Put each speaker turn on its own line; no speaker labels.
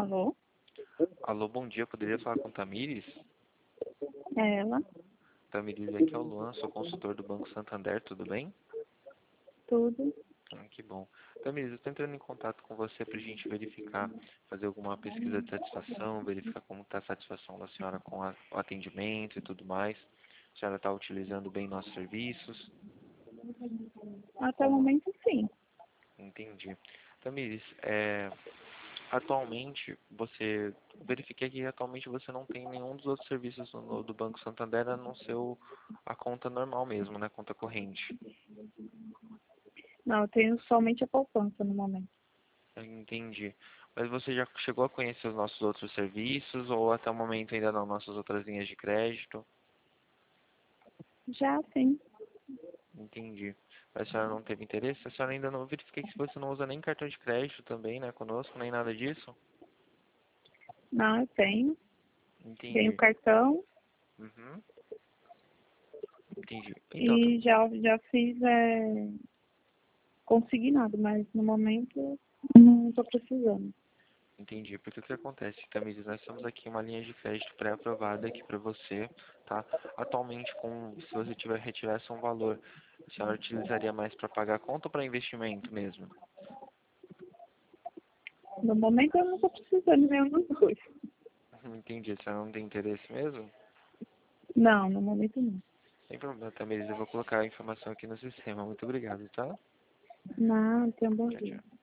Alô?
Alô, bom dia. Poderia falar com Tamires?
É ela?
Tamires, aqui é o Luan, sou consultor do Banco Santander, tudo bem?
Tudo?
Que bom. Tamires, eu estou entrando em contato com você para a gente verificar, fazer alguma pesquisa de satisfação, verificar como está a satisfação da senhora com o atendimento e tudo mais. A senhora está utilizando bem nossos serviços?
Até o momento, sim.
Entendi. Tamires, atualmente, verifiquei que atualmente você não tem nenhum dos outros serviços do Banco Santander a não ser a conta normal mesmo, né? Conta corrente.
Não, eu tenho somente a poupança no momento.
Entendi. Mas você já chegou a conhecer os nossos outros serviços ou até o momento ainda não, nossas outras linhas de crédito?
Já, sim.
Entendi. A senhora não teve interesse? A senhora ainda não verifiquei que você não usa nem cartão de crédito também, né, conosco, nem nada disso?
Não, eu tenho. Tenho
Entendi.
cartão
Uhum. Entendi. Então,
e já fiz consignado, mas no momento não estou precisando.
entendi. Porque o que acontece, Tamires, nós temos aqui uma linha de crédito pré-aprovada aqui para você, tá? Atualmente, se você retirasse um valor, a senhora utilizaria mais para pagar a conta ou para investimento mesmo?
No momento eu não estou precisando de nenhum dos dois.
Entendi. A senhora não tem interesse mesmo?
Não, no momento não.
Sem problema, Tamires. Eu vou colocar a informação aqui no sistema. Muito obrigado, tá?
Não, tem um bom
Tchau,
dia.
tchau.